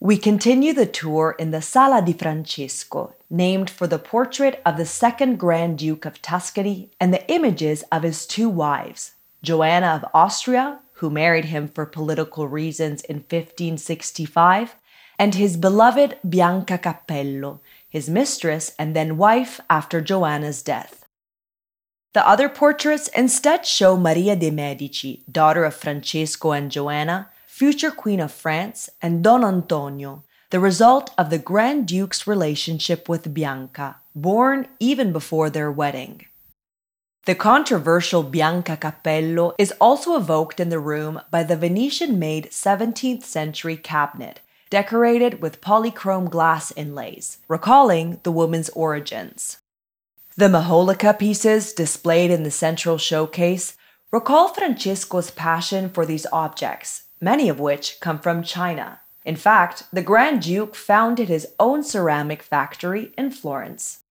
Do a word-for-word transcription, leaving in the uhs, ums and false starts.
We continue the tour in the Sala di Francesco, named for the portrait of the second Grand Duke of Tuscany and the images of his two wives, Joanna of Austria, who married him for political reasons in fifteen sixty-five, and his beloved Bianca Cappello, his mistress and then wife after Joanna's death. The other portraits instead show Maria de' Medici, daughter of Francesco and Joanna, future Queen of France, and Don Antonio, the result of the Grand Duke's relationship with Bianca, born even before their wedding. The controversial Bianca Cappello is also evoked in the room by the Venetian-made seventeenth century cabinet, decorated with polychrome glass inlays, recalling the woman's origins. The Majolica pieces displayed in the central showcase recall Francesco's passion for these objects, many of which come from China. In fact, the Grand Duke founded his own ceramic factory in Florence.